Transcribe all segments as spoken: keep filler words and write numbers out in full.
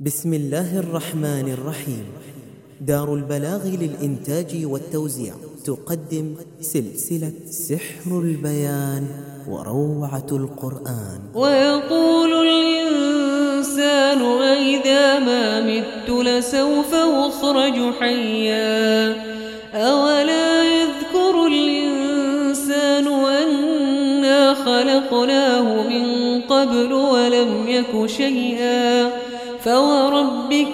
بسم الله الرحمن الرحيم. دار البلاغ للإنتاج والتوزيع تقدم سلسلة سحر البيان وروعة القرآن. ويقول الإنسان أإذا ما مت لسوف أخرج حيا أولا يذكر الإنسان أنا خلقناه من قبل ولم يك شيئا فوربك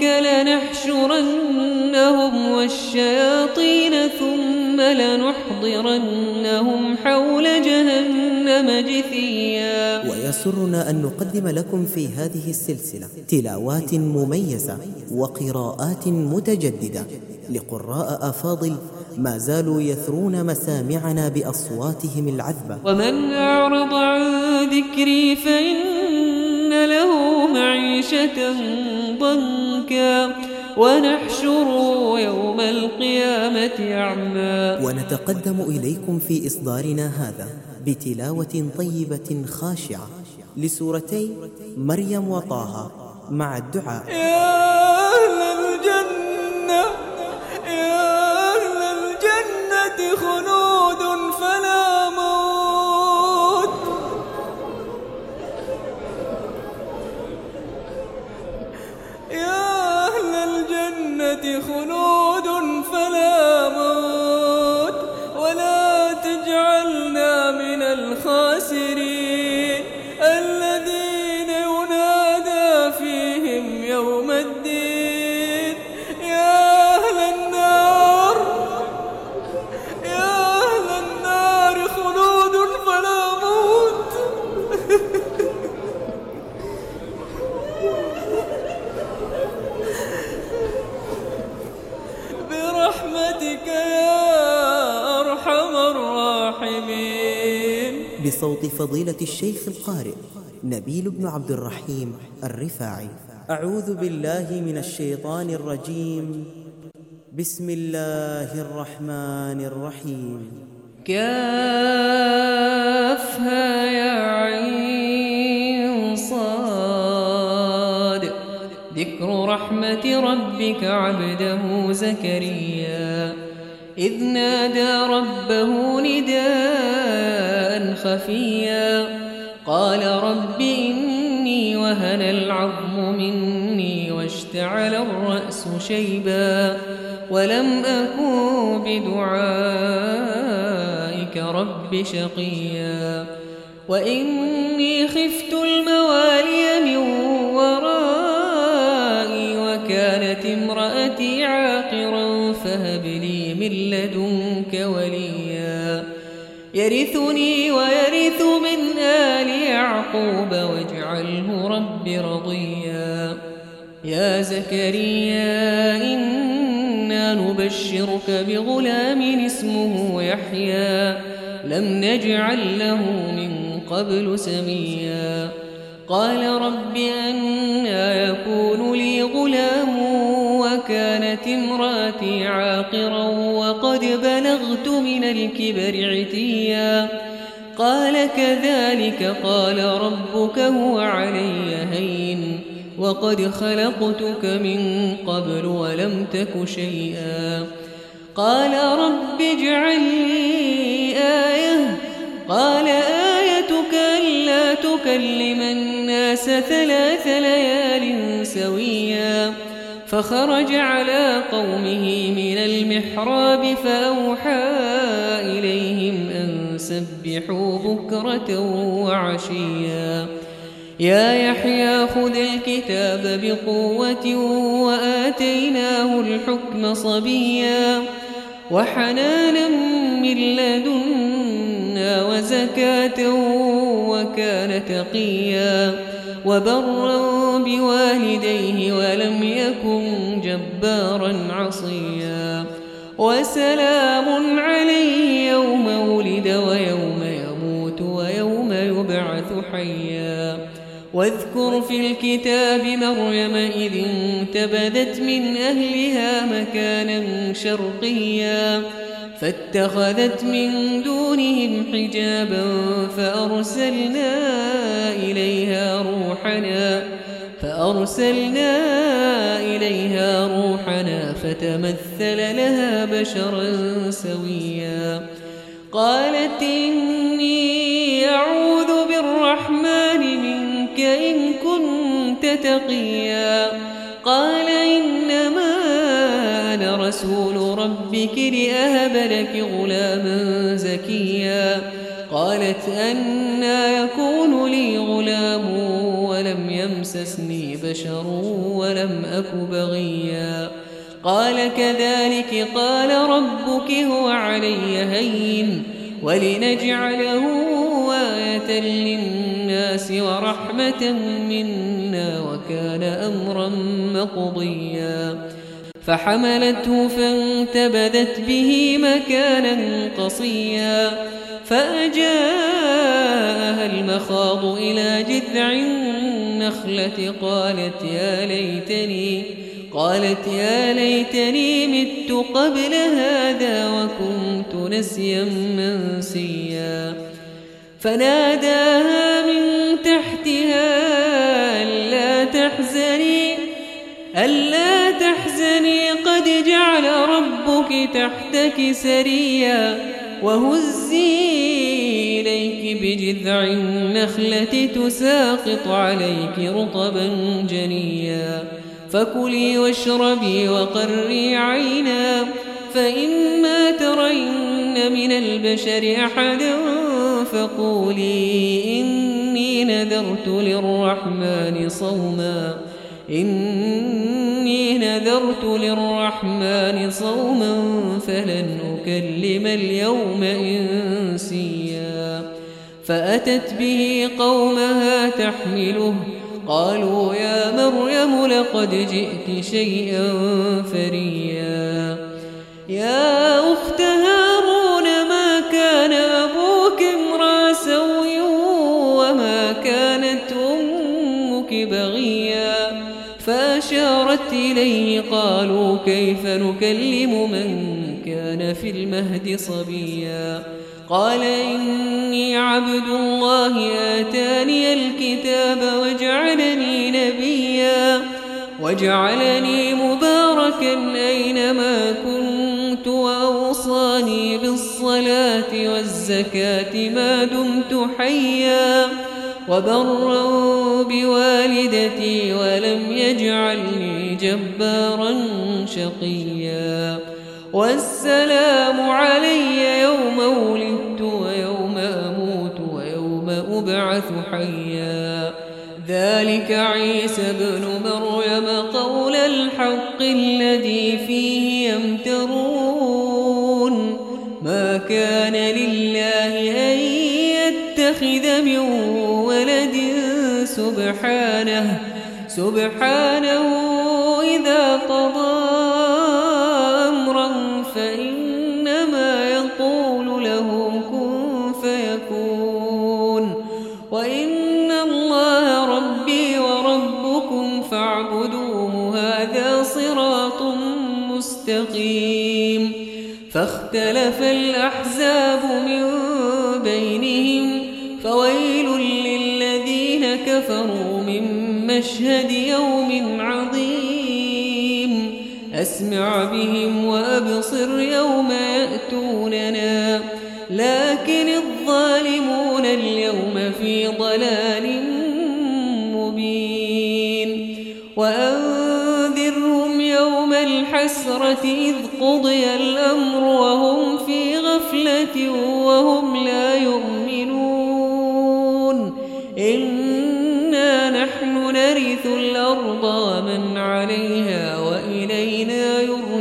لنحشرنهم والشياطين ثم لنحضرنهم حول جهنم جثيا. ويسرنا أن نقدم لكم في هذه السلسلة تلاوات مميزة وقراءات متجددة لقراء أفاضل ما زالوا يثرون مسامعنا بأصواتهم العذبة. ومن أعرض عن ذكري فإن له معيشة ضنكا ونحشره يوم القيامة أعمى. ونتقدم إليكم في إصدارنا هذا بتلاوة طيبة خاشعة لسورتي مريم وطه مع الدعاء. يا أهل الجنة يا أهل الجنة خلود فلا موت يا أهل الجنة خلود فلا موت ولا تجعلنا من الخاسرين الذين ينادى فيهم يوم الدين. يا أهل النار يا أهل النار خلود فلا موت برحمتك يا أرحم الراحمين. بصوت فضيلة الشيخ القارئ نبيل بن عبد الرحيم الرفاعي. أعوذ بالله من الشيطان الرجيم. بسم الله الرحمن الرحيم. كافها يا عين صاد ذكر رحمة ربك عبده زكريا إذ نادى ربه نداء خفيا قال رب إني وهن العظم مني واشتعل الرأس شيبا ولم أكن بدعائك رب شقيا وإني خفت الموالي من ورائي وكانت امرأتي عاقرا فهب لي من لدنك وليا يرثني ويرث من آل يعقوب واجعله رب رضيا. يا زكريا إنا نبشرك بغلام اسمه يحيى لم نجعل له من قبل سميا قال رب أنى يكون لي غلام وكانت امرأتي عاقرا وقد بلغت من الكبر عتيا قال كذلك قال ربك هو علي هين وقد خلقتك من قبل ولم تك شيئا قال رب اجعل لي آية قال آيتك ألا تكلم الناس ثلاث ليال سويا فخرج على قومه من المحراب فأوحى إليهم أن سبحوا بكرة وعشيا يا يحيى خذ الكتاب بقوة وآتيناه الحكم صبيا وحنانا من لدنا وزكاة وكان تقيا وبرا بوالديه ولم يكن جبارا عصيا وسلام عليه يوم ولد ويوم يموت ويوم يبعث حيا واذكر في الكتاب مريم إذ انتبذت من أهلها مكانا شرقيا فاتخذت من دونهم حجابا فأرسلنا إليها روحنا فأرسلنا إليها روحنا فتمثل لها بشرا سويا قالت إني أعوذ بالرحمن منك إن كنت تقيا قال إنما أنا رسول ربك لأهب لك غلاما زكيا قالت أنى يكون لي غلام ولم يمسسني بشر ولم أك بغيا قال كذلك قال ربك هو علي هين ولنجعله آية للناس ورحمة منا وكان أمرا مقضيا فحملته فانتبذت به مكانا قصيا فأجاءها المخاض إلى جذع النخلة قالت يا ليتني قالت يا ليتني مت قبل هذا وكنت نسيا منسيا فناداها من تحتها ألا تحزني ألا تحزني قد جعل ربك تحتك سريا وهزي إليك بجذع النخلة تساقط عليك رطبا جنيا فكلي واشربي وقري عينا فإما ترين من البشر أحدا فقولي إني نذرت للرحمن صوما إني نذرت للرحمن صوما فلن أكلم اليوم إنسيا فأتت به قومها تحمله قالوا يا مريم لقد جئت شيئا فريا يا أخت هارون ما كان أبوك امرأ سوء وما كانت أمك بغيا فأشارت إليه قالوا كيف نكلم من كان في المهد صبيا قال إني عبد الله آتاني الكتاب وجعلني نبيا وجعلني مباركا أينما كنت وأوصاني بالصلاة والزكاة ما دمت حيا وبرا بوالدتي ولم يجعلني جبارا شقيا والسلام علي يوم ولدت ويوم أموت ويوم أبعث حيا ذلك عيسى ابن مريم قول الحق الذي فيه يمترون ما كان لله أن يتخذ من ولد سبحانه سبحانه إذا قضى أمرا فإنما يقول له كن فيكون وإن الله ربي وربكم فاعبدوه هذا صراط مستقيم فاختلف الأحزاب من بينهم فويل للذين كفروا من مشهد يوم عظيم أسمع بهم وأبصر يوم يأتوننا لكن الظالمون اليوم في ضلال مبين وأنذرهم يوم الحسرة إذ قضي الأمر وهم في غفلة وهم لا يؤمنون إنا نحن نرث الأرض ومن عليها وإلينا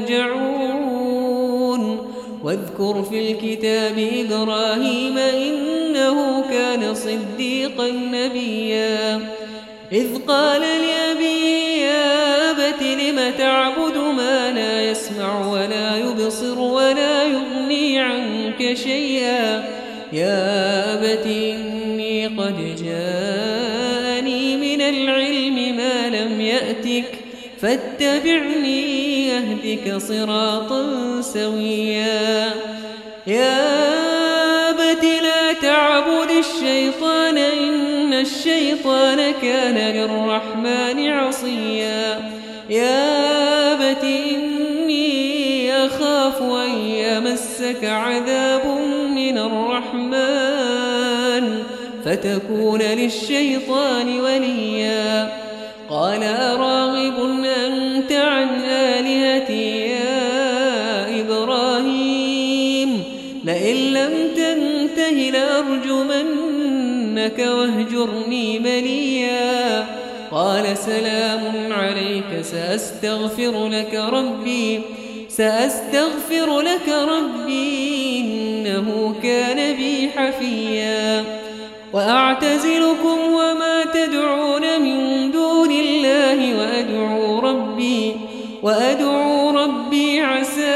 يرجعون واذكر في الكتاب إبراهيم إنه كان صديقا نبيا إذ قال لأبيه يا أبت لم تعبد ما لا يسمع ولا يبصر ولا يغني عنك شيئا يا أبت إني قد جاءني من العلم ما لم يأتك فاتبعني يهدك صراطا سويا يا أبت لا تعبد الشيطان إن الشيطان كان للرحمن عصيا يا أبت إني أخاف أن يمسك عذاب من الرحمن فتكون للشيطان وليا قال أراغب أنت عن آلهتي يا إبراهيم لئن لم تنته لأرجمنك واهجرني مليا قال سلام عليك سأستغفر لك ربي سأستغفر لك ربي إنه كان بي حفيا وأعتزلكم وما تدعون من دون الله وأدعو ربي وأدعو ربي عسى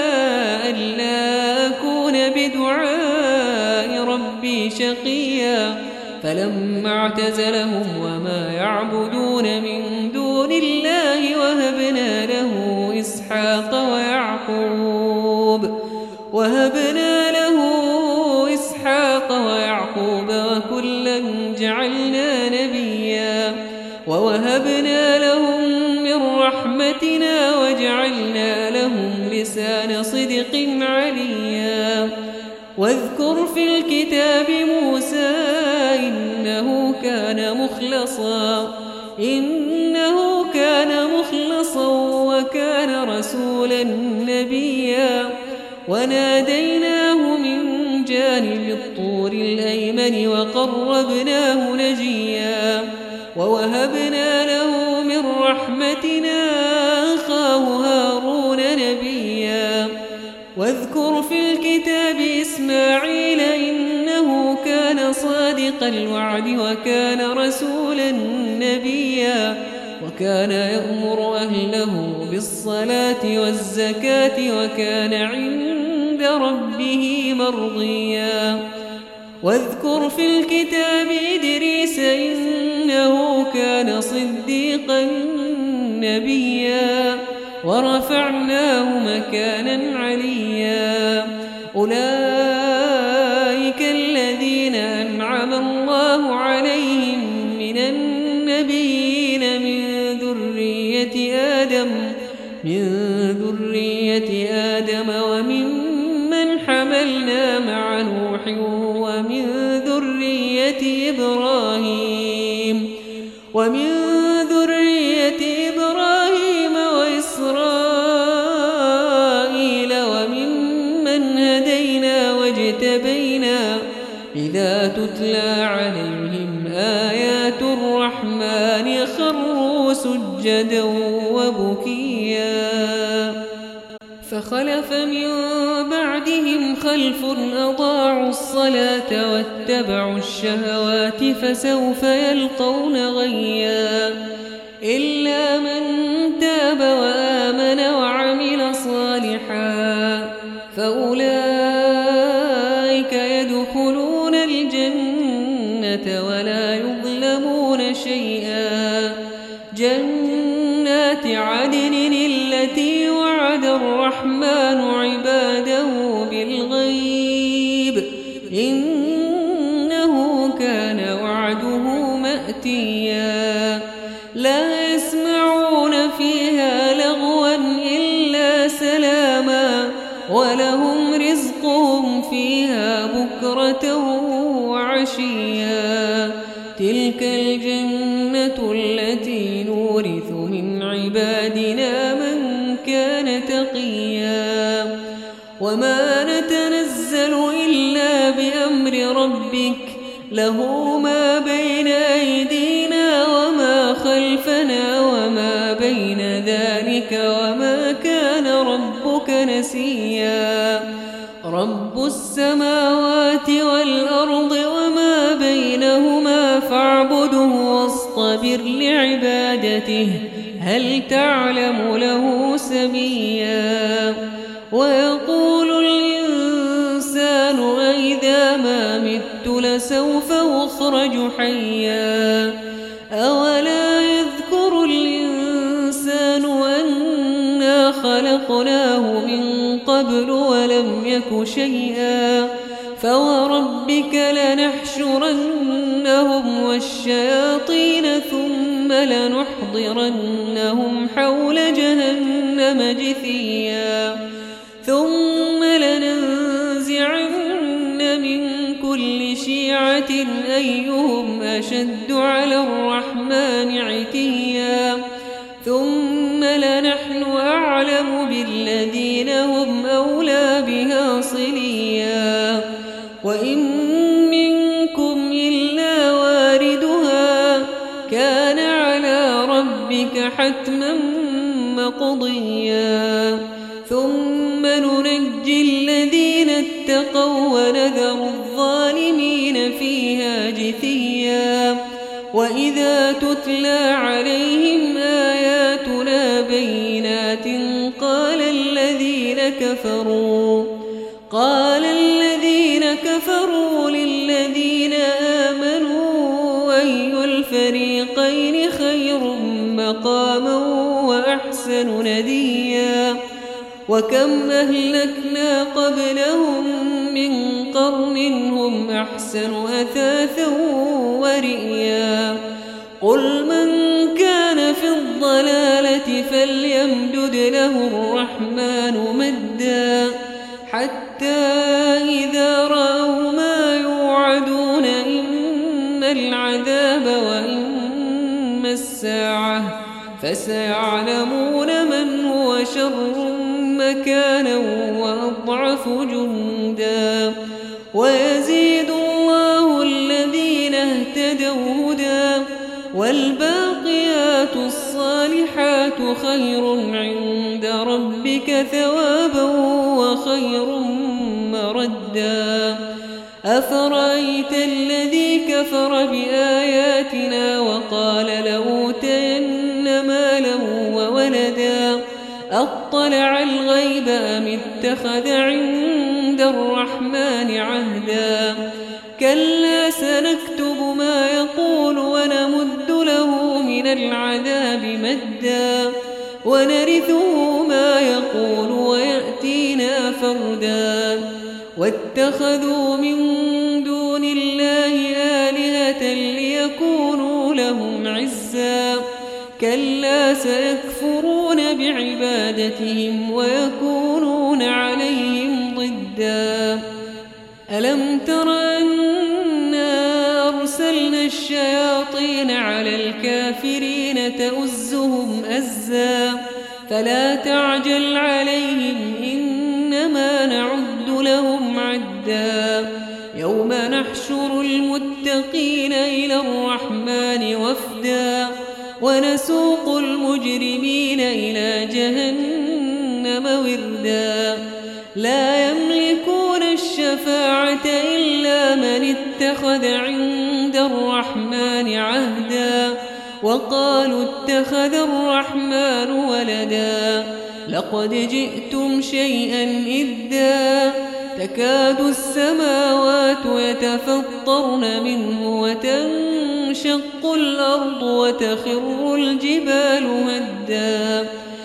ألا أكون بدعاء ربي شقيا فلما اعتزلهم وما يعبدون من دون الله وهبنا له إسحاق ويعقوب وهبنا له إسحاق ويعقوب وكلا جعلنا نبيا ووهبنا لهم من رحمتنا وجعلنا لهم لسان صدق عليا واذكر في الكتاب موسى إنه كان مخلصا إنه كان مخلصا وكان رسولا نبيا وناديناه من جانب الطور الأيمن وقربناه نجيا ووهبنا له من رحمتنا أخاه هارون نبيا واذكر في الكتاب إسماعيل إنه كان صادق الوعد وكان رسولا نبيا وكان يأمر أهله بالصلاة والزكاة وكان عند ربه مرضيا واذكر في الكتاب إدريس إنه كان صديقا نبيا ورفعناه مكانا عليا أولئك الذين أنعم الله عليهم من النبيين من ذرية آدم من ذرية آدم وممن حملنا مع نوح ومن ذرية إبراهيم ومن ذرية إبراهيم وإسرائيل وممن هدينا واجتبينا إذا تتلى عليهم آيات الرحمن خروا سجدا وبكيا فخلف من بعدهم خلف أضاعوا الصلاة واتبعوا الشهوات فسوف يلقون غيا إلا من تاب وآمن وعمل صالحا فأولئك يدخلون الجنة ولا يظلمون شيئا جنات عدن التي وعد الرحمن عباده بالغيب إنه كان وعده مأتيا لا يسمعون فيها لغوا إلا سلاما ولهم رزقهم فيها بكرة وعشيا تلك الجنة التي نورث من عبادنا من كان تقيا وما نتنزل إلا بأمر ربك له ما بين أيدينا وما خلفنا وما بين ذلك وما كان ربك نسيا رب السماوات والأرض وما بينهما فاعبده واصطبر لعبادته هل تعلم له سميا ويقول الإنسان أإذا ما مت لسوف أخرج حيا أولا يذكر الإنسان أنا خلقناه من قبل ولم يك شيئا فوربك لنحشرنهم لنحشرنهم والشياطين ثم لنحضرنهم حول جهنم جثيا ثم لننزعن من كل شيعة أيهم أشد على الرحمن عتيا ثم لنحن أعلم بالذين هم أولى بها صليا وإن منكم إلا واردها كان على ربك حتما مقضيا ثم ننجي الذين اتقوا ونذر الظالمين فيها جثيا وإذا تتلى عليهم آياتنا بينات قال الذين كفروا قال الذين كفروا للذين آمنوا أي الفريقين خير مقاما وأحسن نديا وكم أهلكنا قبلهم من قرن هم أحسن أثاثا ورئيا قل من كان في الضلالة فليمدد له الرحمن مدا حتى إذا رأوا ما يوعدون إما العذاب وإما الساعة فسيعلمون من هو شر مكانا وأضعف جندا ويزيد الله الذين اهتدوا هدى والباقيات الصالحات خير عند ربك ثوابا وخير مردا أفرأيت الذي كفر بآياتنا وقال لأوتين مالا وولدا أطلع الغيب أم اتخذ عند الرحمن عهدا كلا سنكتب ما يقول ونمد له من العذاب مدا ونرثه ما يقول ويأتينا فردا واتخذوا من دون الله آلهة ليكونوا لهم عزا كلا سيكفرون بعبادتهم ويكونون عليهم ضدا ألم تر أنا أرسلنا الشياطين على الكافرين تؤزهم أزا فلا تعجل عليهم إنما نعد لهم عدا يوم نحشر المتقين إلى الرحمن وفدا ونسوق المجرمين إلى جهنم وردا لا يملكون الشفاعة إلا من اتخذ عند الرحمن عهدا وقالوا اتخذ الرحمن ولدا لقد جئتم شيئا إدا تكاد السماوات يتفطرن منه وتنشق الأرض وتخر الجبال هدا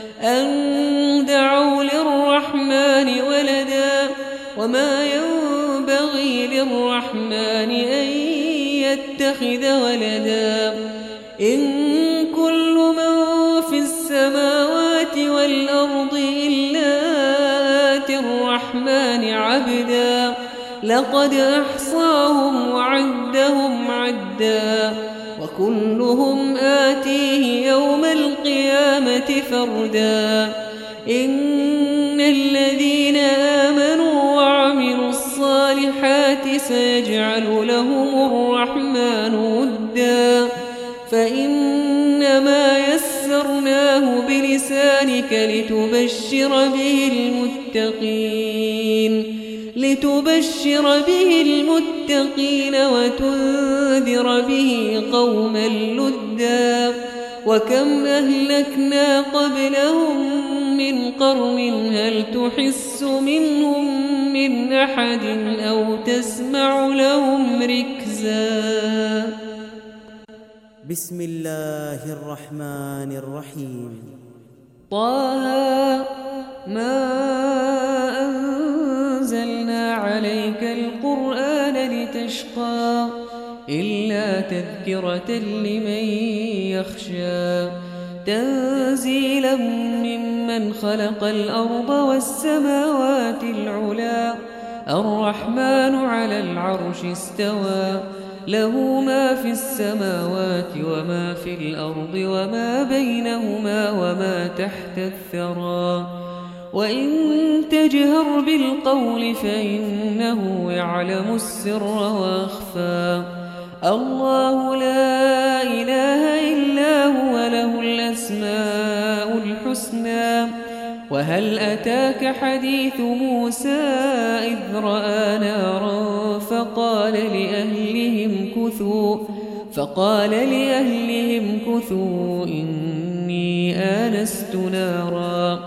أن دعوا للرحمن ولدا وما ينبغي للرحمن أن يتخذ ولدا إن كل من في السماوات والأرض إلا آتي الرحمن عبدا لقد أحصاهم وعدهم عدا وكلهم آتيه يوم القيامة فردا إن الذين آمنوا وعملوا الصالحات سيجعل لهم الرحمن ودا فإنما يسرناه بلسانك لتبشر به المتقين لتبشر به المتقين وتنذر به قوما لدا وكم أهلكنا قبلهم من قرن هل تحس منهم من أحد أو تسمع لهم ركزا بسم الله الرحمن الرحيم طه ما أنزلنا عليك القرآن لتشقى إلا تذكرة لمن يخشى تنزيلا ممن خلق الأرض والسماوات العلا الرحمن على العرش استوى له ما في السماوات وما في الأرض وما بينهما وما تحت الثرى وإن تجهر بالقول فإنه يعلم السر وأخفى الله لا إله إلا هو له الأسماء الحسنى وهل أتاك حديث موسى إذ رأى نارا فقال لأهلهم كثوا فقال لأهلهم كثوا إني آنست نارا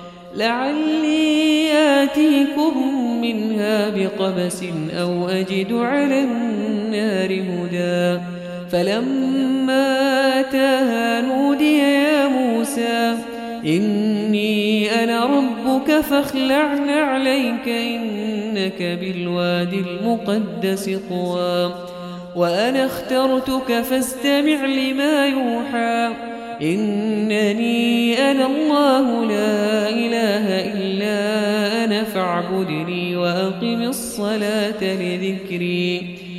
لعلي آتيكم منها بقبس أو أجد على النار هدى فلما أتاها نودي يا موسى إني أنا ربك فاخلع نعليك إنك بالوادي المقدس طوى وأنا اخترتك فاستمع لما يوحى إنني أنا الله لا إله إلا أنا فاعبدني وأقم الصلاة لذكري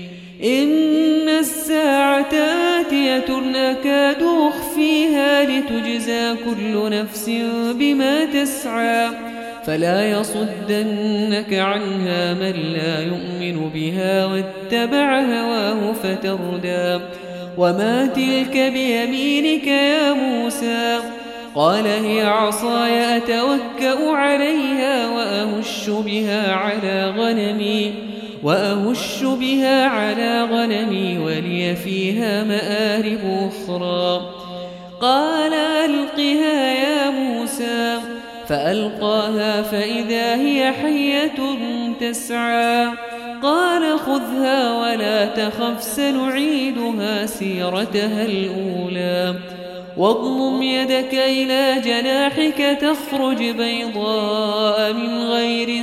إن الساعة آتية أكاد أخفيها لتجزى كل نفس بما تسعى فلا يصدنك عنها من لا يؤمن بها واتبع هواه فتردى وما تلك بيمينك يا موسى قال هي عصاي أتوكأ عليها وأهش بها على غنمي وأهش بها على غنمي ولي فيها مآرب أخرى قال ألقها يا موسى فألقاها فإذا هي حية تسعى قال خذها ولا تخف سنعيدها سيرتها الأولى واضمم يدك إلى جناحك تخرج بيضاء من غير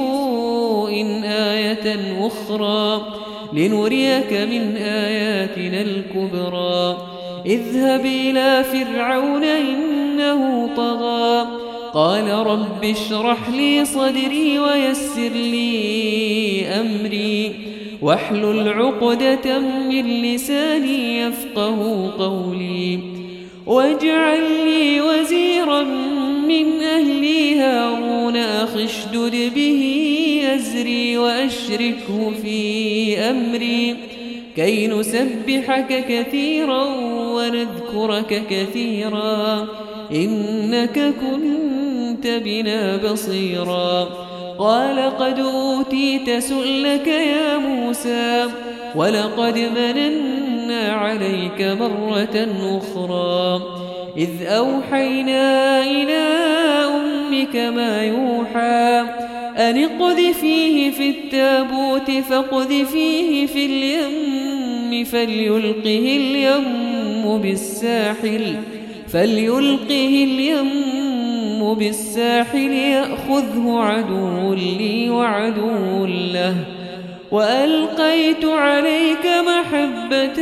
سوء آية أخرى لنريك من آياتنا الكبرى اذهب إلى فرعون إنه طغى قال رب اشرح لي صدري ويسر لي أمري واحلل عقدة من لساني يفقه قولي واجعل لي وزيرا من أهلي هارون أخي اشدد به أزري وأشركه في أمري كي نسبحك كثيرا ونذكرك كثيرا إنك كنت بنا بصيرا قال قد أوتيت سؤلك يا موسى ولقد مننا عليك مرة أخرى إذ أوحينا إلى أمك ما يوحى أن اقذفيه في التابوت فاقذفيه في اليم فليلقه اليم بالساحل فليلقه اليم بالساحل يأخذه عدو لي وعدو له وألقيت عليك محبة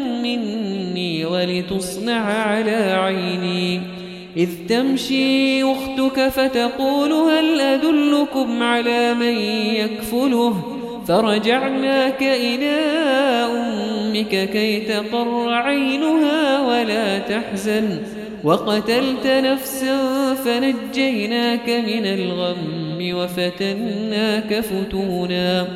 مني ولتصنع على عيني إذ تمشي أختك فتقول هل أدلكم على من يكفله فرجعناك إلى أمك كي تقر عينها ولا تحزن وقتلت نفسا فنجيناك من الغم وفتناك فتونا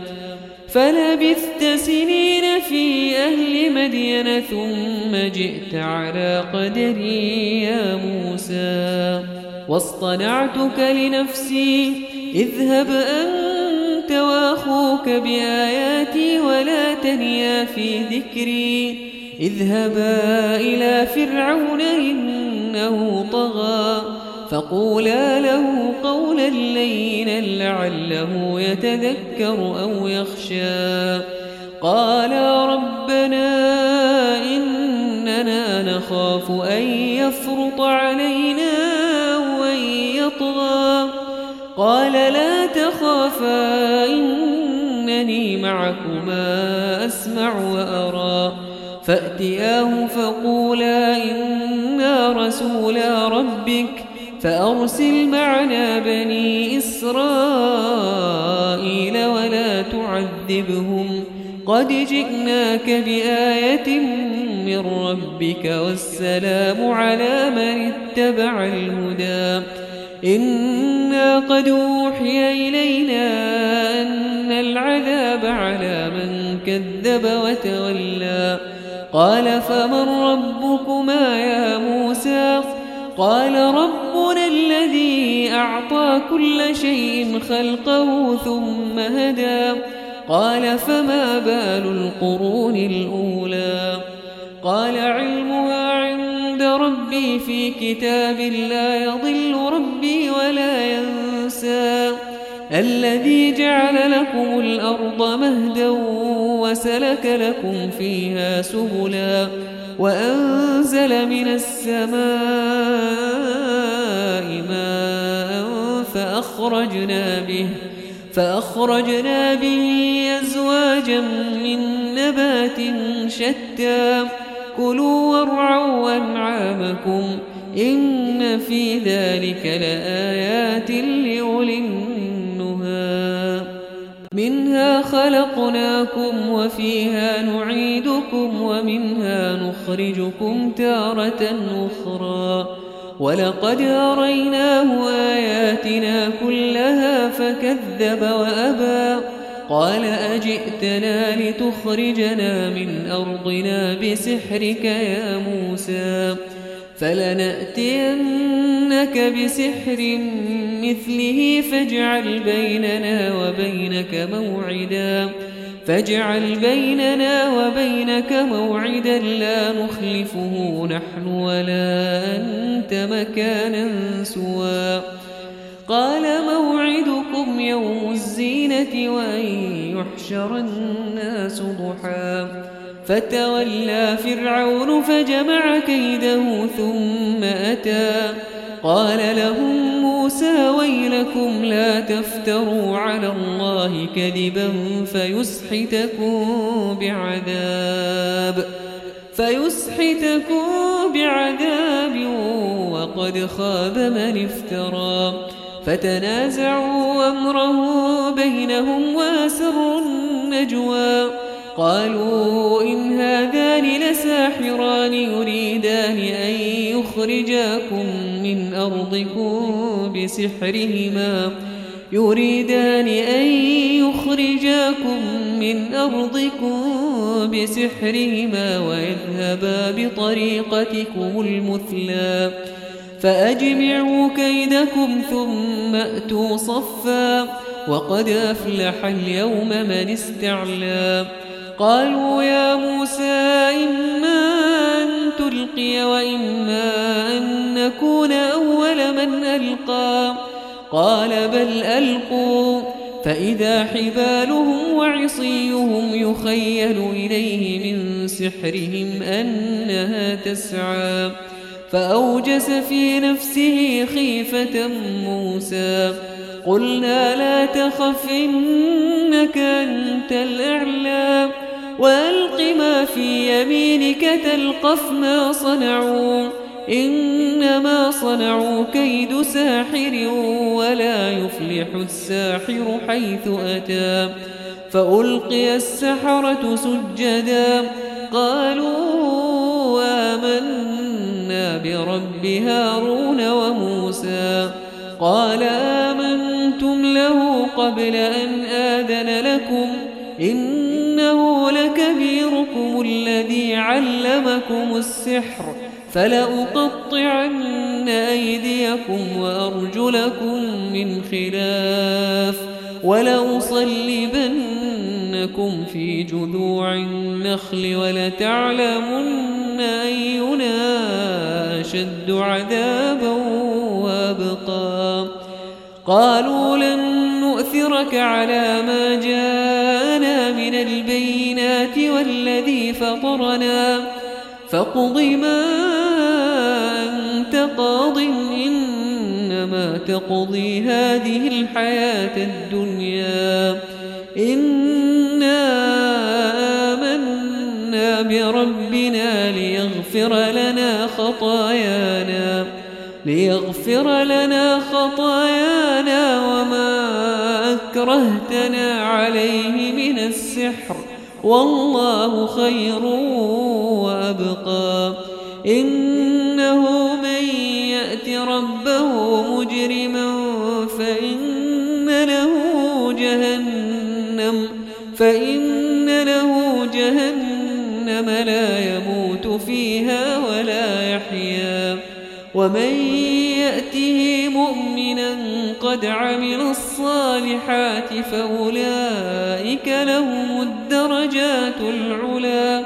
فلبثت سنين في أهل مدين ثم جئت على قدري يا موسى واصطنعتك لنفسي اذهب أنت وأخوك بآياتي ولا تنيا في ذكري اذهبا إلى فرعون إنه طغى فقولا له قولا لينا لعله يتذكر أو يخشى قالا ربنا إننا نخاف أن يفرط علينا وأن يطغى قال لا تخافا إنني معكما أسمع وأرى فأتياه فقولا إنا رسولا ربك فأرسل معنا بني إسرائيل ولا تعذبهم قد جئناك بآية من ربك والسلام على من اتبع الهدى إنا قد أوحي إلينا أن العذاب على من كذب وتولى قال فمن ربكما يا موسى قال ربنا الذي أعطى كل شيء خلقه ثم هدى قال فما بال القرون الأولى قال علمها عند ربي في كتاب لا يضل ربي ولا ينسى الذي جعل لكم الأرض مهدا وسلك لكم فيها سبلا وأنزل من السماء ماء فأخرجنا به فأخرجنا به أزواجا من نبات شتى كلوا وارعوا أنعامكم إن في ذلك لآيات لأولي النهى منها خلقناكم وفيها نعيدكم ومنها نخرجكم تارة أخرى ولقد أريناه آياتنا كلها فكذب وأبى قال أجئتنا لتخرجنا من أرضنا بسحرك يا موسى فلنأتينك بسحر مثله فاجعل بيننا وبينك موعدا فاجعل بيننا وبينك موعدا لا نخلفه نحن ولا أنت مكانا سوى قال موعدكم يوم الزينة وأن يحشر الناس ضحى فتولى فرعون فجمع كيده ثم أتى قال لهم موسى ويلكم لا تفتروا على الله كذبا فيسحتكم بعذاب فيسحتكم بعذاب وقد خاب من افترى فتنازعوا أمره بينهم وأسروا النجوى قالوا إن هذان لساحران يريدان أن يخرجاكم من أرضكم بسحرهما يريدان أن يخرجاكم من أرضكم بسحرهما ويذهبا بطريقتكم المثلى فأجمعوا كيدكم ثم أتوا صفا وقد أفلح اليوم من استعلى قالوا يا موسى إما أن تلقي وإما أن نكون أول من ألقى قال بل ألقوا فإذا حبالهم وعصيهم يخيل إليه من سحرهم أنها تسعى فأوجس في نفسه خيفة موسى قلنا لا تخف إنك أنت الأعلى وألق ما في يمينك تلقف ما صنعوا إنما صنعوا كيد ساحر ولا يفلح الساحر حيث أتى فألقي السحرة سجدا قالوا آمنا برب هارون وموسى قال آمنتم له قبل أن آذن لكم إنه لكبيركم الذي علمكم السحر فلأقطعن أيديكم وأرجلكم من خلاف ولأصلبنكم في جذوع النخل ولتعلمن أينا أشد عذابا وأبقى قالوا لن نؤثرك على ما جاءنا من البينات والذي فطرنا فاقض ما أنت قاض إنما تقضي هذه الحياة الدنيا إنا آمنا بربنا ليغفر لنا خطايانا ليغفر لنا خطايانا وما أكرهتنا عليه من السحر والله خير وأبقى. إنه من يأت ربه مجرما فإن له جهنم فإن له جهنم لا يموت فيها ولا يحيا. ومن يأته مؤمنا قد عمل الصالحات فأولئك لهم الدرجات العلا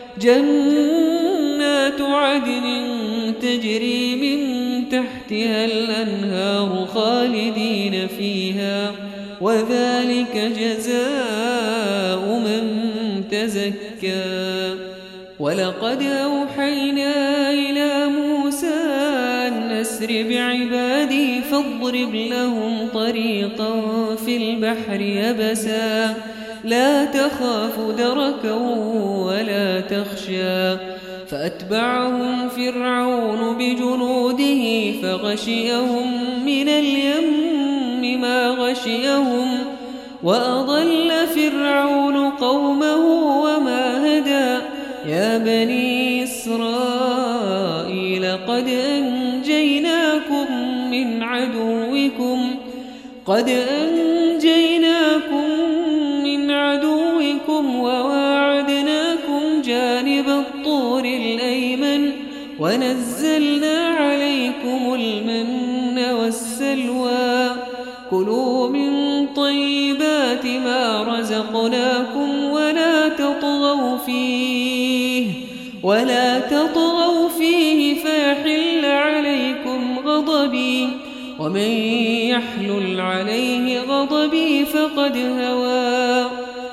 جنات عدن تجري من تحتها الأنهار خالدين فيها وذلك جزاء من تزكى. ولقد أوحينا إلى موسى أن أسر بعبادي فاضرب لهم طريقا في البحر يبسا لا تخاف دركا ولا تخشى. فأتبعهم فرعون بجنوده فغشيهم من اليم ما غشيهم وأضل فرعون قومه وما هدى. يا بني إسرائيل قد أنجيناكم من عدوكم قد أنجيناكم من عدوكم وواعدناكم جانب الطور الأيمن ونزلنا عليكم المن والسلوى. كلوا من طيبات ما رزقناكم ولا تطغوا فيه ولا تطغوا فيه فيحل عليكم غضبي ومن يحلل عليه غضبي فقد هوى.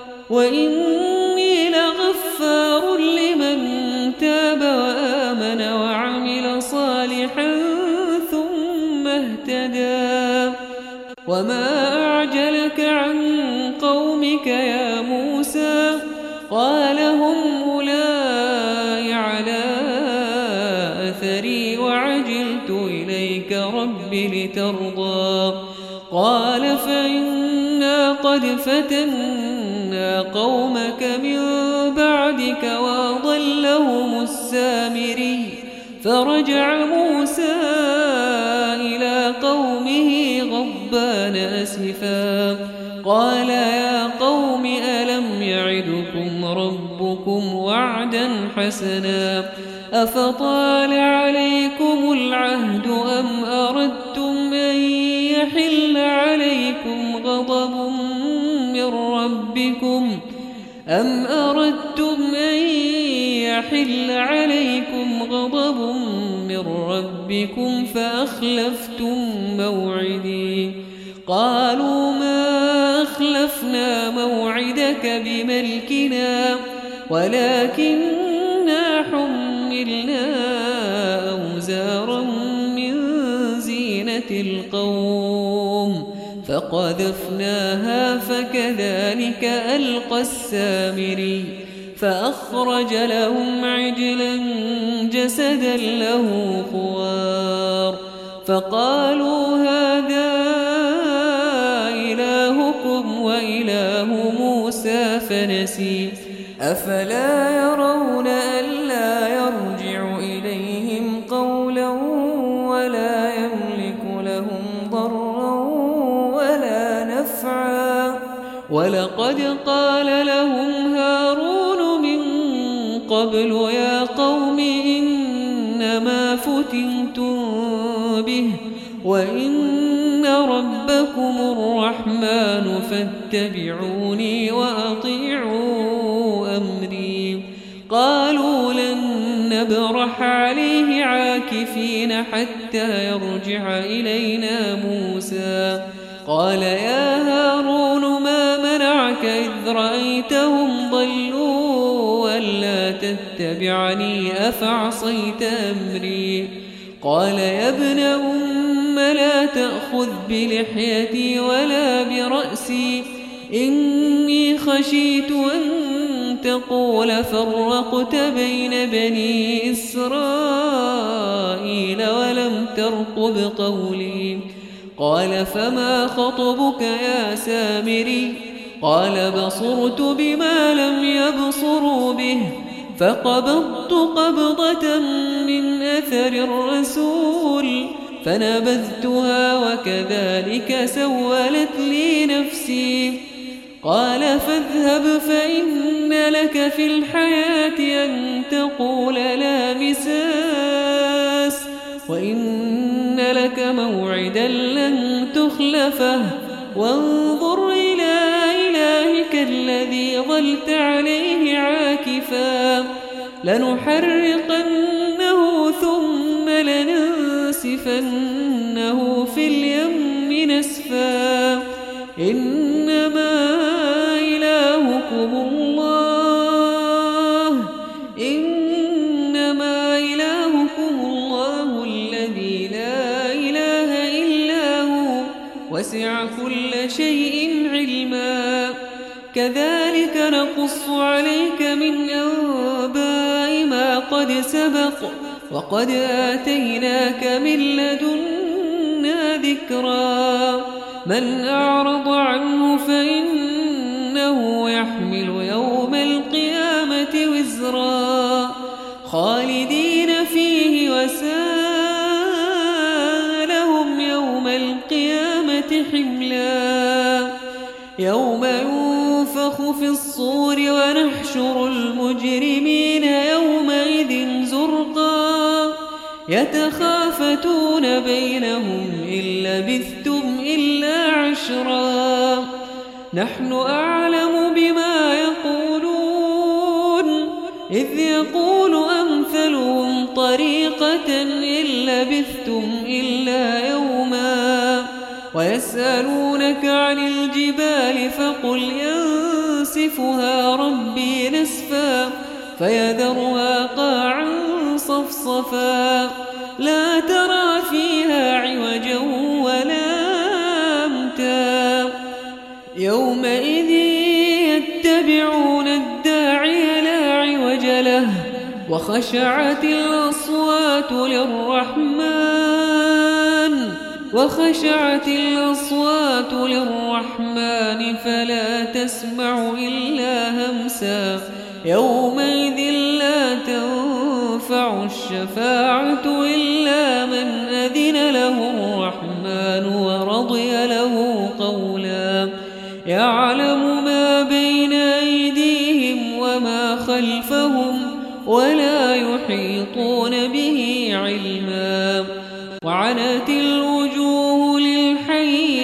وإني لغفار لمن تاب وآمن وعمل صالحا ثم اهتدى. وما أعجلك عن قومك يا موسى قال هم أولئك على أثري وعجلت إليك رب لترضى. قال فإنا قد فتنا قومك من بعدك وأضلهم السامري. فرجع موسى إلى قومه غضبان أسفا قال يا قوم ألم يعدكم ربكم وعدا حسنا أفطال عليكم العهد أم أردتم أن يحل عليكم غضب من ربكم أم أردتم أن يحل عليكم غضب من ربكم فأخلفتم موعدي. قالوا ما أخلفنا موعدك بملكنا ولكننا حملنا أوزارا من زينة القوم فقذفناها فكذلك ألقى السامري. فأخرج لهم عجلا جسدا له خوار فقالوا هذا إلهكم وإله موسى فنسي. أفلا يرون ألا يرجع إليهم قولا ولا يملك لهم ضرا ولا نفعا. ولقد قال لهم هارون من قبل يا قوم إنما فتنتم به وإن ربكم الرحمن فاتبعوني وأطيعوا أمري. قالوا لن نبرح عليه عاكفين حتى يرجع إلينا موسى. قال يا هارون ما منعك إذ رأيتهم ضلوا ألا تتبعني أفعصيت أمري. قال يا ابن أم لا تأخذ بلحيتي ولا برأسي إني خشيت أن تقول فرقت بين بني إسرائيل ولم ترقب قولي. قال فما خطبك يا سامري؟ قال بصرت بما لم يبصروا به فقبضت قبضة من أثر الرسول فنبذتها وكذلك سولت لي نفسي. قال فاذهب فإن لك في الحياة أن تقول لا مساس وإن لك موعدا لن تخلفه وانظر إلى إلهك الذي ظلت عليه عاكفا لنحرقنه ثم لننسفنه في اليم نسفا إنما إلهكم الله إنما إلهكم الله الذي لا إله إلا هو وسع كل شيء علما. كذلك نقص عليك من أنباء ما قد سبق وقد آتيناك من لدنا ذكرا. من أعرض عنه فإنه يحمل يوم القيامة وزرا خالدين فيه وساء لهم يوم القيامة حملا. يوم ينفخ في الصور ونحشر المجرمين يومئذ زرقا يتخافتون بينهم إن لبثتم إلا عشرا نحن أعلم بما يقولون إذ يقول أمثلهم طريقة إن لبثتم إلا يوما ويسألونك عن الجبال فقل ينسفها ربي نسفا فيذرها قاعا صفصفا لا ترى فيها عوجا ولا أمتا. يومئذ يتبعون الداعي لا عوج له وخشعت الأصوات للرحمن وخشعت الأصوات للرحمن فلا تسمع إلا همسا. يومئذ لا تنفع الشفاعة إلا من أذن له الرحمن ورضي له قولا. يعلم ما بين أيديهم وما خلفهم ولا يحيطون به علما. وعنت الوجوه للحي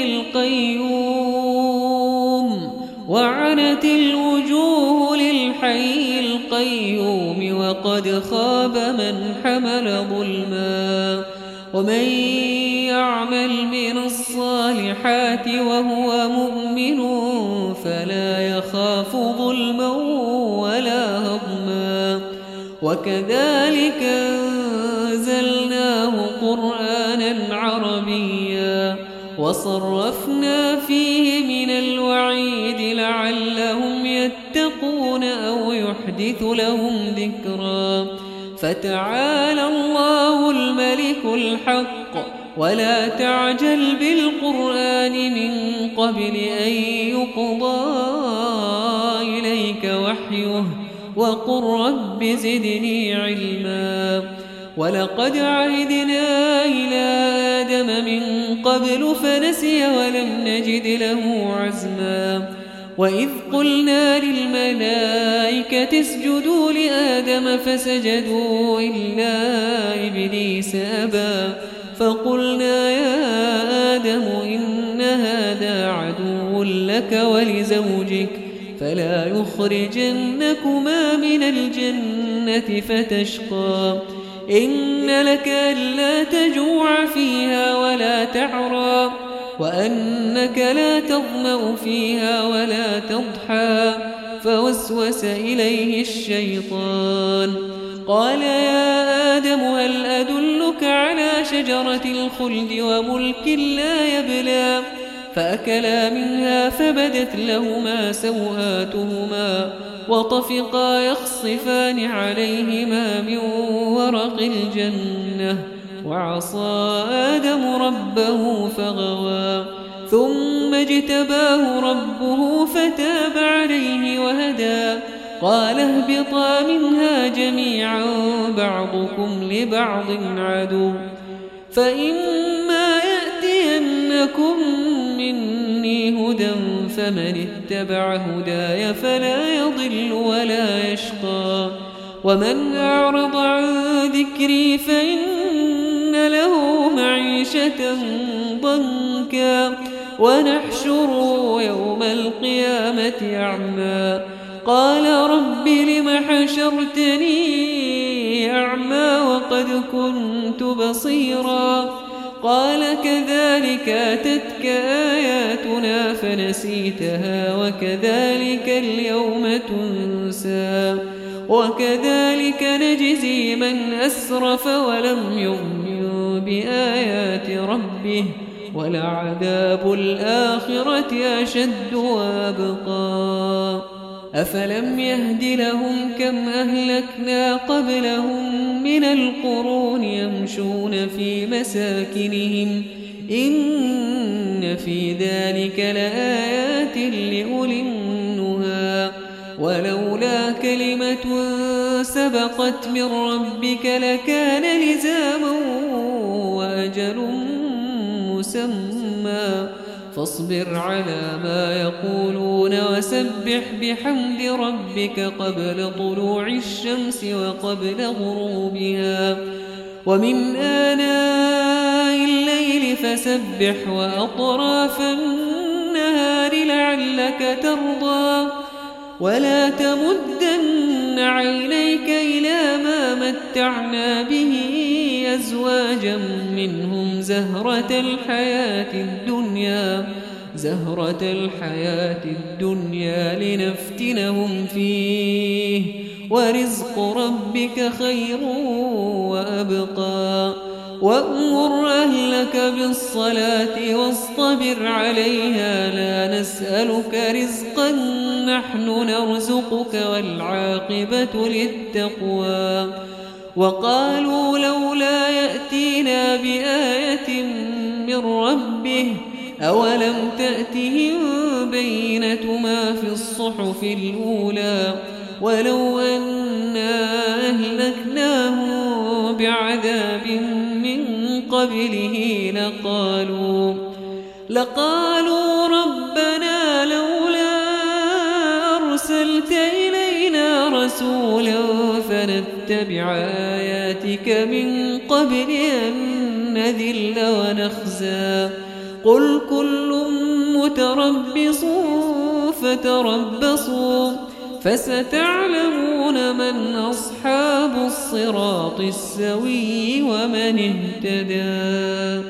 القيوم وعنت الوجوه للحي القيوم وقد خاب من حمل ظلما. ومن يعمل من الصالحات وهو مؤمن فلا يخاف ظلما ولا هضما. وكذلك أنزلناه قرآنا عربيا وصرفنا فيه من الوعيد لعلهم يتقون أو يحدث لهم ذكرا. فتعالى الله الملك الحق ولا تعجل بالقرآن من قبل أن يقضى إليك وحيه وقل رب زدني علما. ولقد عهدنا إلى آدم من قبل فنسي ولم نجد له عزما. وإذ قلنا للملائكة اسجدوا لآدم فسجدوا إلا إبليس أبى فقلنا يا آدم إن هذا عدو لك ولزوجك فلا يخرجنكما من الجنة فتشقى. إن لك ألا تجوع فيها ولا تعرى وأنك لا تظمأ فيها ولا تضحى. فوسوس إليه الشيطان قال يا آدم هل أدلك على شجرة الخلد وملك لا يبلى. فأكلا منها فبدت لهما سوآتهما وطفقا يخصفان عليهما من ورق الجنة وعصى آدم ربه فغوى ثم اجتباه ربه فتاب عليه وهدى قال اهبطا منها جميعا بعضكم لبعض عدو فإما يأتينكم مني هدى فمن اتبع هداي فلا يضل ولا يشقى ومن أعرض عن ذكري فإن له معيشة ضنكا ونحشره يوم القيامة أعمى قال رب لم حشرتني أعمى وقد كنت بصيرا قال كذلك أتتك آياتنا فنسيتها وكذلك اليوم تنسى وكذلك نجزي من أسرف ولم يؤمن بآيات ربه ولعذاب الآخرة أشد وأبقى أفلم يهد لهم كم أهلكنا قبلهم من القرون يمشون في مساكنهم إن في ذلك لآيات لأولي النهى ولولا كلمة سبقت من ربك لكان لزاما وأجل مسمى فاصبر على ما يقولون وسبح بحمد ربك قبل طلوع الشمس وقبل غروبها ومن آناء الليل فسبح وأطراف النهار لعلك ترضى ولا تمدن عينيك إلى ما متعنا به أزواجا منهم زهرة الحياة الدنيا زهرة الحياة الدنيا لنفتنهم فيه ورزق ربك خير وأبقى وأمر أهلك بالصلاة واصطبر عليها لا نسألك رزقا نحن نرزقك والعاقبة للتقوى وقالوا لولا يأتينا بآية من ربه أولم تأتهم بينة ما في الصحف الأولى ولو أنا أهلكناهم بعذاب من قبله لقالوا لقالوا ربنا لولا أرسلت إلينا رسولا فنتبع آياتك من قبل أن نذل ونخزى قل كل متربص فتربصوا فستعلمون من أصحاب الصراط السوي ومن اهتدى.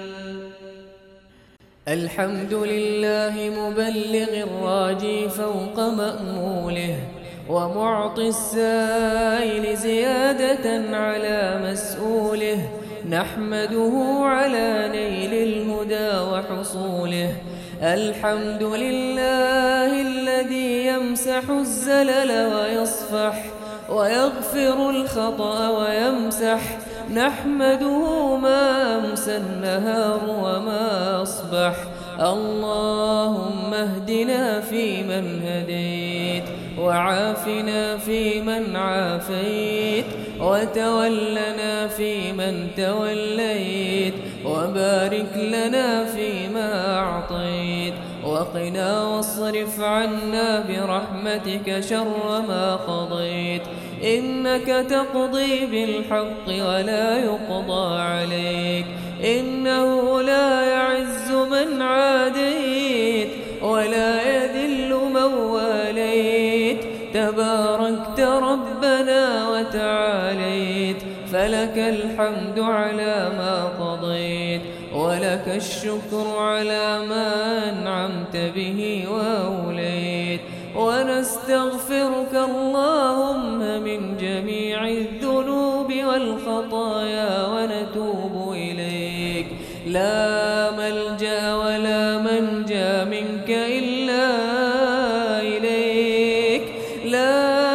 الحمد لله مبلغ الراجي فوق مأموله ومعطي السائل زيادة على مسؤوله نحمده على نيل الهدى وحصوله. الحمد لله الذي يمسح الزلل ويصفح ويغفر الخطأ ويمسح نحمده ما أمسى النهار وما أصبح. اللهم اهدنا فيمن هديت وعافنا فيمن عافيت وتولنا فيمن توليت وبارك لنا فيما أعطيت وقنا واصرف عنا برحمتك شر ما قضيت إنك تقضي بالحق ولا يقضى عليك إنه لا يعز من عاديت ولا يذل من واليت تباركت ربنا وتعاليت فلك الحمد على ما قضيت ولك الشكر على ما أنعمت به وأوليت ونستغفرك اللهم من جميع الذنوب والخطايا ونتوب إليك. لا ملجأ ولا منجا منك إلا إليك لا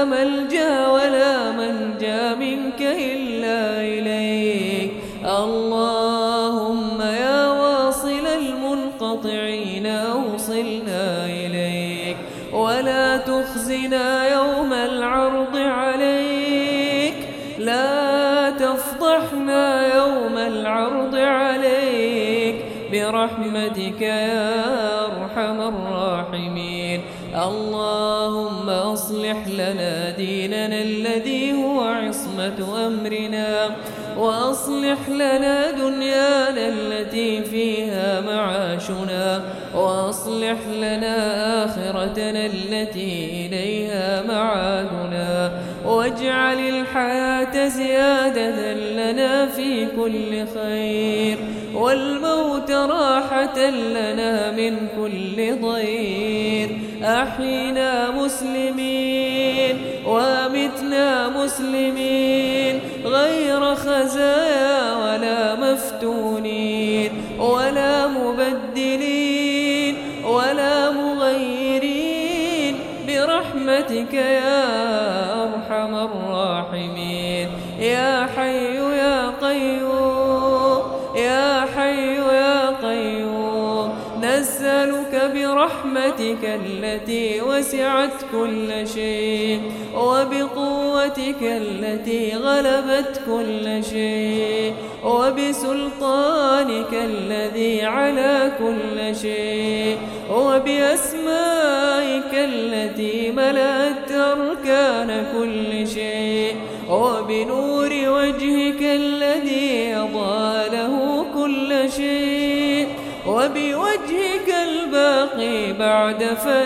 منقطعين أوصلنا إليك، ولا تخزنا يوم العرض عليك، لا تفضحنا يوم العرض عليك برحمتك يا أرحم الراحمين. اللهم أصلح لنا ديننا الذي هو عصمة أمرنا، وأصلح لنا دنيانا التي فيها معاشنا، وأصلح لنا آخرتنا التي إليها معادنا، واجعل الحياة زيادة لنا في كل خير، والموت راحة لنا من كل ضير. أحينا مسلمين وامتنا مسلمين، غير خزايا ولا مفتونين ولا مبدلين ولا مغيرين برحمتك يا أرحم الراحمين. يا حي يا قيوم، يا حي يا قيوم، نسألك برحمتك التي وسعت كل شيء، وبقوتك التي غلبت كل شيء، وبسلطانك الذي على كل شيء، وبأسمائك التي ملأت أركان كل شيء، وبنور وجهك الذي أضاء له كل شيء، وبوجهك الباقي بعد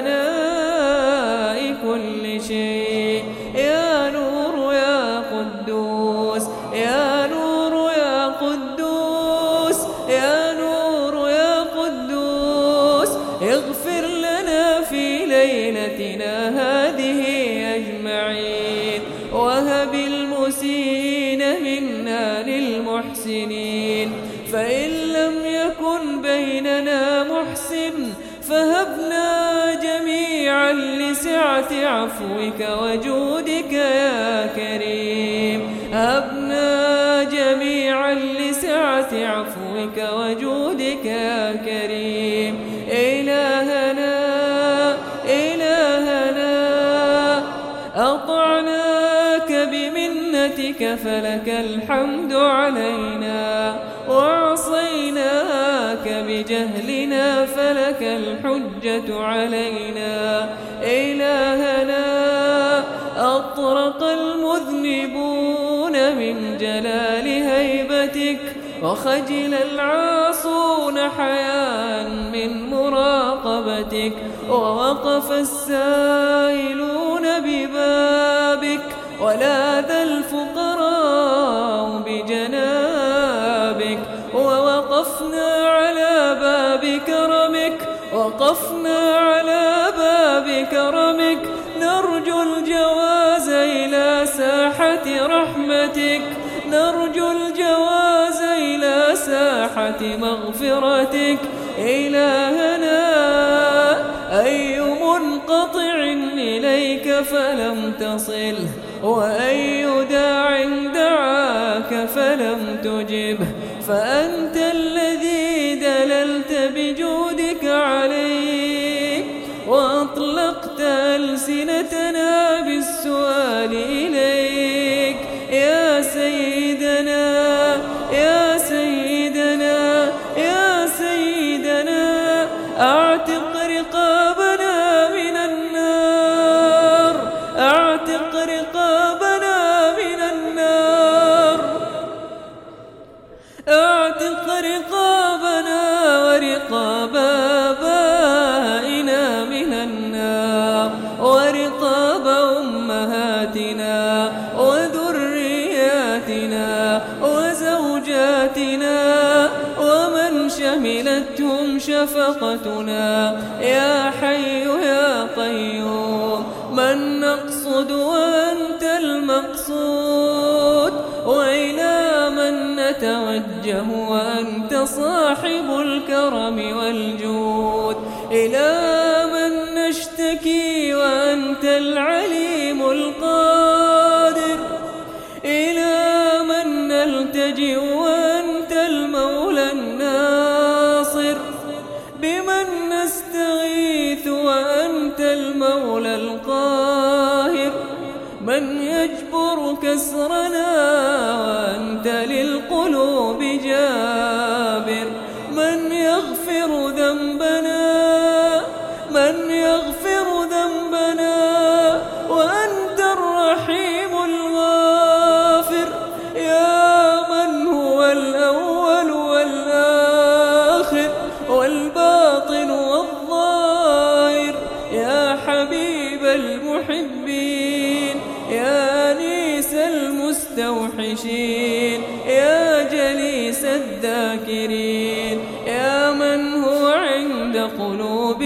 فناء كل شيء. يا نور يا قدوس، يا نور يا قدوس، يا نور يا قدوس، اغفر لنا في ليلتنا هذه أجمعين، وهب المسيئين منا للمحسنين، فإن لم يكن بيننا محسن فهبنا جميعا لسعة عفوك وجودك يا كريم، هبنا جميعا لسعة عفوك وجودك يا كريم. إلهنا إلهنا أطعناك بمنتك فلك الحمد علينا، وعصيناك بجهلنا فلك الحجة علينا. إلهنا أطرق المذنبون من جلال هيبتك، وخجل العاصون حياء من مراقبتك، ووقف السائلون ببابك، ولاذ الفقراء بجنابك، ووقفنا على باب كرمك، وقفنا على باب كرمك نرجو الجواز إلى ساحة رحمتك، نرجو الجواز إلى ساحة مغفرتك. إلهنا أي منقطع إليك فلم تصل، وأي داع دعاك فلم تجبه، فأنت الذي دللت بجودك عليك، وأطلقت ألسنتنا بالسؤال إليك. يا سيدنا يا سيدنا يا سيدنا، أعتق رقابنا من النار، أعتق رقابنا من النار، أعتق رقابنا ورقاب آبائنا من النار، ورقاب أمهاتنا وذرياتنا وزوجاتنا ومن شملتهم شفقتنا. يا حي يا قيوم، من نقصد وأنت المقصود، وإلى من نتوجه وأنت صاحب الكرم والجود، إلى من نشتكي وأنت العليم القادر، إلى من نلتجئ وأنت المولى الناصر، بمن نستغيث وأنت المولى القاهر، من يجبر كسرنا وأنت للقلوب جابر، من يغفر ذنبنا من يغفر ذنبنا وأنت الرحيم الغافر، يا من هو الأول والآخر والباطن والظاهر، يا حبيب المحبين، يا أنيس المستوحشين، يا جليس الذاكرين، يا من هو عند قلوب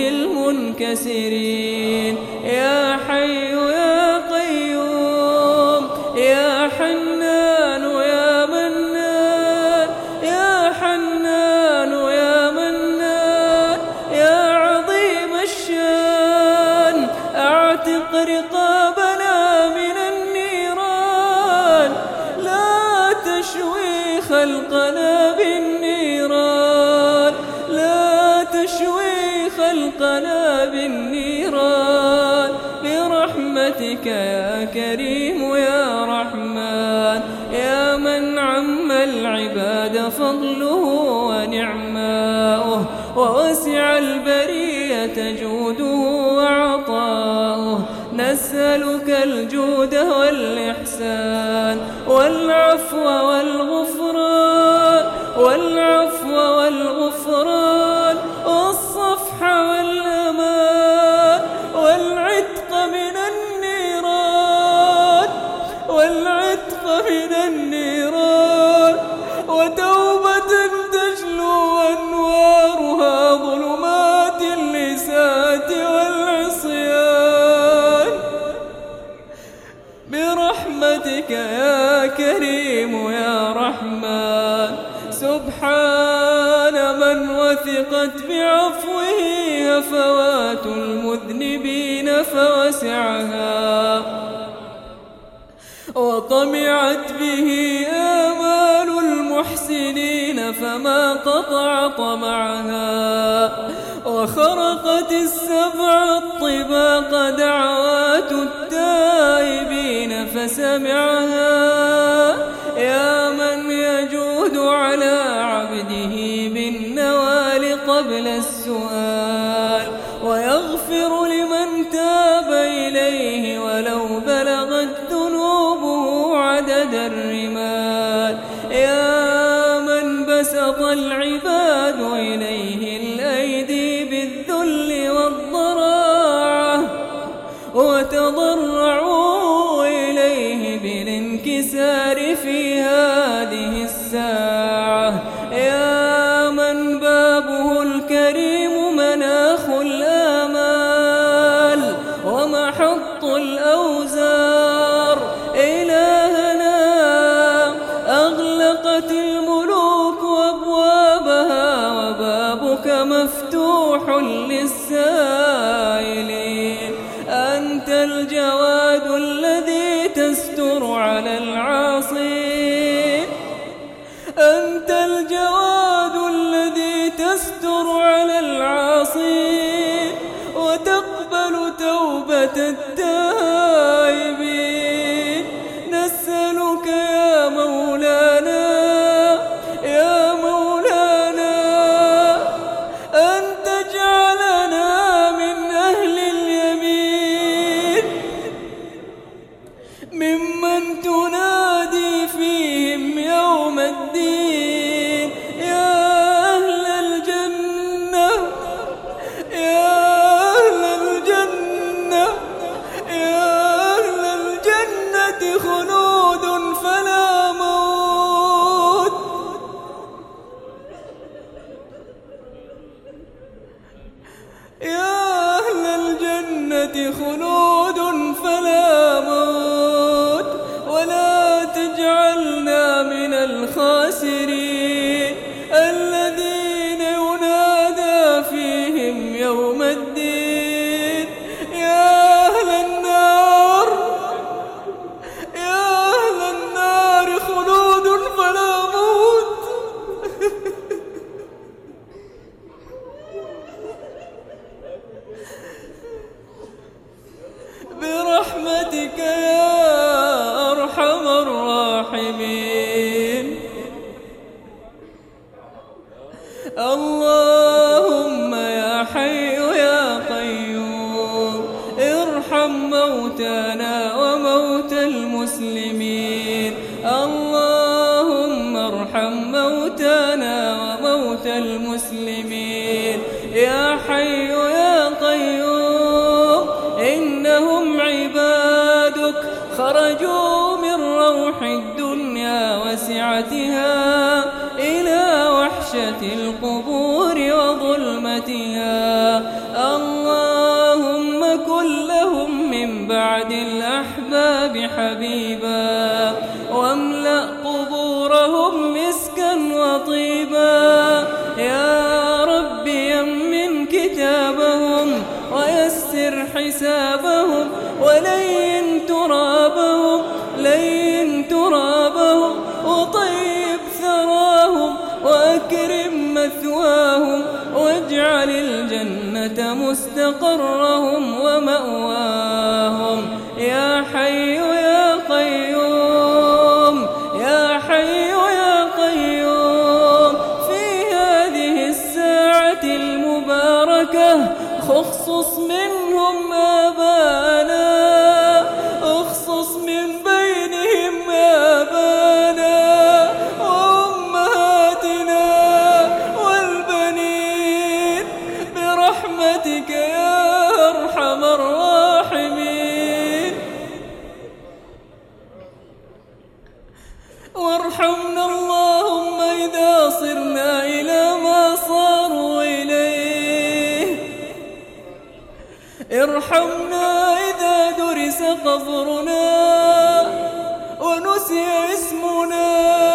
المنكسرين، يا حي يا قيوم، يا حنان يا منان، يا حنان يا منان، يا عظيم الشان، أعتق رقابنا من النيران، لا تشوي خلقنا بالنيران، لا تشوي خلقنا بالنيران، برحمتك يا كريم يا رحمن، يا من عم العباد فضله ونعماؤه، ووسع البرية جوده وعطاؤه، نسألك الجود والإحسان والعفو والغفران والعفو والغفران والصفح والأمان والعتق من النيران والعتق من النيران، وتوبة تجلو أنوارها ظلمات اللسات والعصيان، برحمتك يا كريم يا رحمن، سبحان من وثقت بعفوه هفوات المذنبين فوسعها، وطمعت به آمال المحسنين فما قطع طمعها، وخرقت السبع الطباق دعوات التائبين فسمعها، يا من يجود على عبده بالنوال قبل السؤال، ويغفر لمن تاب إليه ولو بلغت ذنوبه عدد الرمال، يا من بسط العباد إليه الأيدي بالذل والضراعة، وتضرعوا إليه بالانكسار في هذه الساعة، يا من بابه الكريم مناخ الآمال ومحط الأوزار، إلهنا أغلقت الملوك أبوابها وبابك مفتوح للسائلين، أنت الجواد الذي تستر على العاصين، أنت الجواد الذي تستر على العاصين وتقبل توبة التائبين، نسألك يا مولانا يا مولانا أن تجعلنا من أهل اليمين، ممن تنادي فيهم يوم الدين، يا أهل الجنة يا أهل الجنة يا أهل الجنة خلود فلا موت، يا أهل الجنة خلود فلا موت، ولا تجعلنا من الخاسرين الذين ينادى فيهم يوم الدين، يا أهل النار يا أهل النار خلود فلا موت. يا حي يا قيوم إنهم عبادك خرجوا من روح الدنيا وسعتها إلى وحشة القبور وظلمتها. اللهم كن لهم من بعد الأحباب حبيبا واملأ قبورهم مسكا وطيبا. يا رب يمن كتابهم ويسر حسابهم ولين ترابهم لين ترابهم وطيب ثراهم وأكرم مثواهم واجعل الجنة مستقرهم ومأواهم. يا حي يا قيوم يا حي يا قيوم في هذه الساعة المباركة اخصص منهم آبانا اخصص من بينهم آبانا وأمهاتنا والبنين برحمتك يا أرحم الراحمين. وارحمنا اللهم إذا صرنا إلى ما صاروا إليه. ارحمنا إذا درس قبرنا ونسي اسمنا.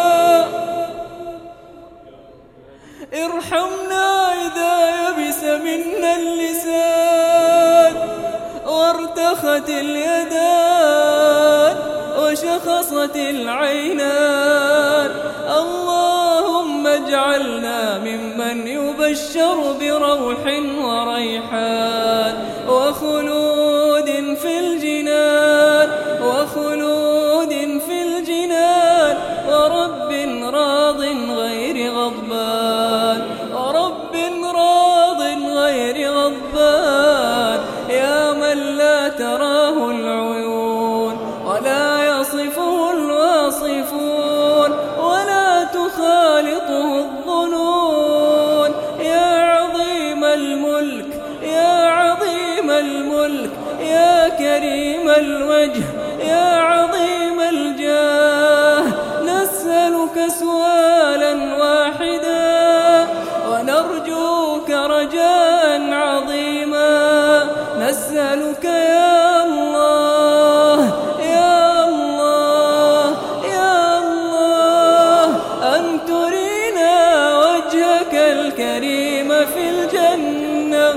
ارحمنا إذا يبس منا اللسان وارتخت اليدان وشخصت العينان. اللهم اجعلنا ممن يبشر بروح وريحان وخلود في الجنان وخلود في الجنان ورب راض غير غضبان ورب راض غير غضبان. يا من لا تراه العيون ولا يصفه الواصفون ولا تخالطه الظنون. يا عظيم الملك يا عظيم الملك يا كريم الوجه يا عظيم الجاه نسألك سؤالا واحدا ونرجوك رجاء عظيما. نسألك يا الله يا الله يا الله أن ترينا وجهك الكريم في الجنة.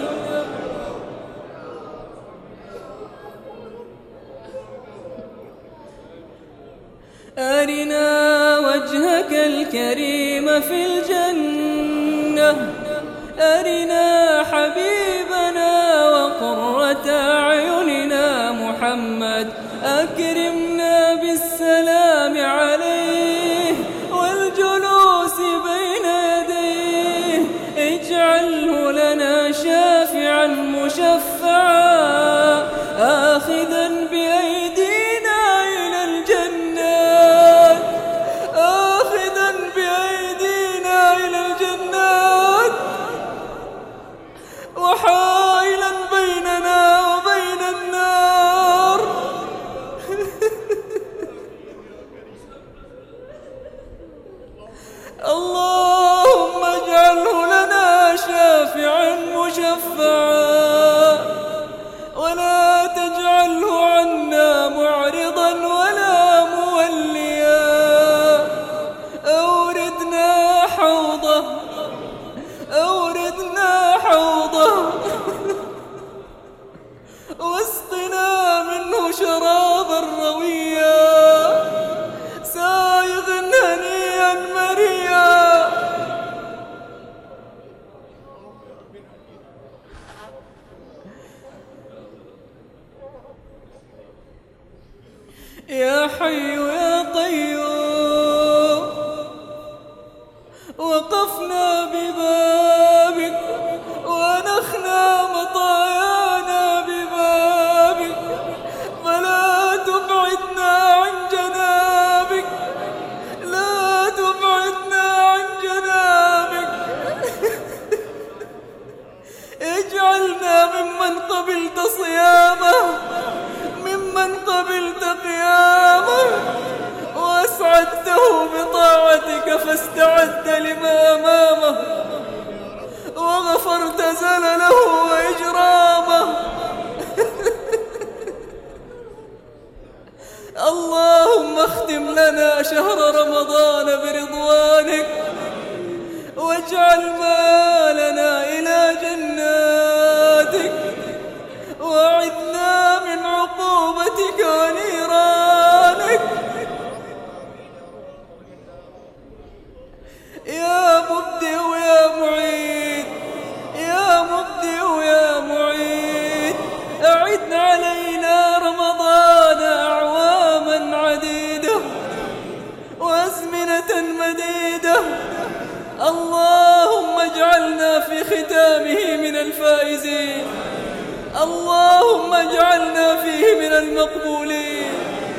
أرنا وجهك الكريم في الجنة. أرنا حبيبنا وقرة أعيننا محمد. أكرمنا بالسلام عليه والجلوس بين يديه. اجعله لنا شافعا مشفعا آخذا بأيدينا إلى الجنات آخذا بأيدينا إلى الجنات وحائلا بيننا وبين النار. اللهم اجعله لنا شافعا مشفعا ولا تجعله عنا معرضا ولا موليا. أوردنا حوضه أوردنا حوضه واسقنا منه شرابا رويا سائغا هنيئا مريا. يا حي يا قيوم وقفنا ببابك ونخنا مطايانا ببابك فلا تبعدنا عن جنابك لا تبعدنا عن جنابك. اجعلنا ممن قبلت صيامه، ممن قبلت قيامه، وأسعدته بطاعتك فاستعد لما أمامه، وغفرت زلله وإجرامه. اللهم اختم لنا شهر رمضان برضوانك، واجعل مالنا إلى جناتك، وأعذنا من عقوبتك ونيرانك. يا مبدئ يا معيد، يا مبدئ يا معيد، أعد علينا رمضان أعواما عديدة وأزمنة مديدة. اللهم اجعلنا في ختامه من الفائزين، اللهم اجعلنا فيه من المقبولين.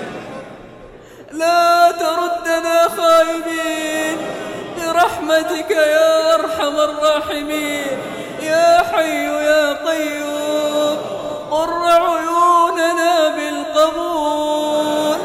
لا تردنا خائبين برحمتك يا أرحم الراحمين. يا حي يا قيوم قر عيوننا بالقبول.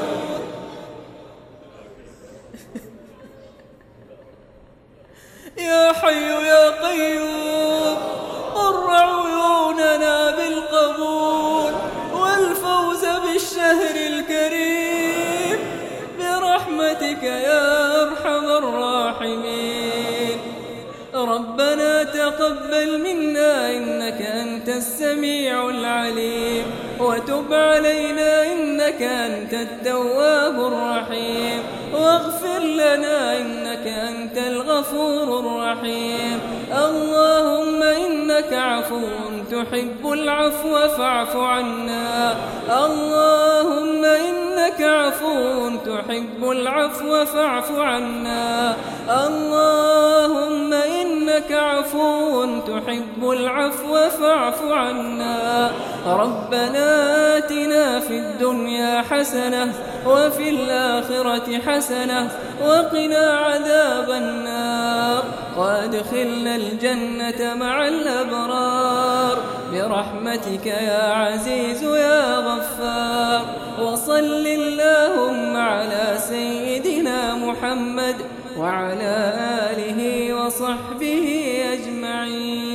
يا حي يا قيوم قر عيوننا بالقبول والفوز بالشهر الكريم برحمتك يا أرحم الراحمين. ربنا تقبل منا إنك أنت السميع العليم، وتب علينا إنك أنت التواب الرحيم، واغفر لنا إنك أنت الغفور الرحيم. اللهم إنك عفو تحب العفو فاعف عنا. اللهم إنك عفو تحب العفو فاعف عنا. اللهم إنك عفو تحب العفو فاعف عنا. ربنا آتنا في الدنيا حسنة وفي الآخرة حسنة وقنا عذاب النار، وادخلنا الجنة مع الأبرار برحمتك يا عزيز يا غفار. وصل اللهم على سيدنا محمد وعلى آله وصحبه أجمعين.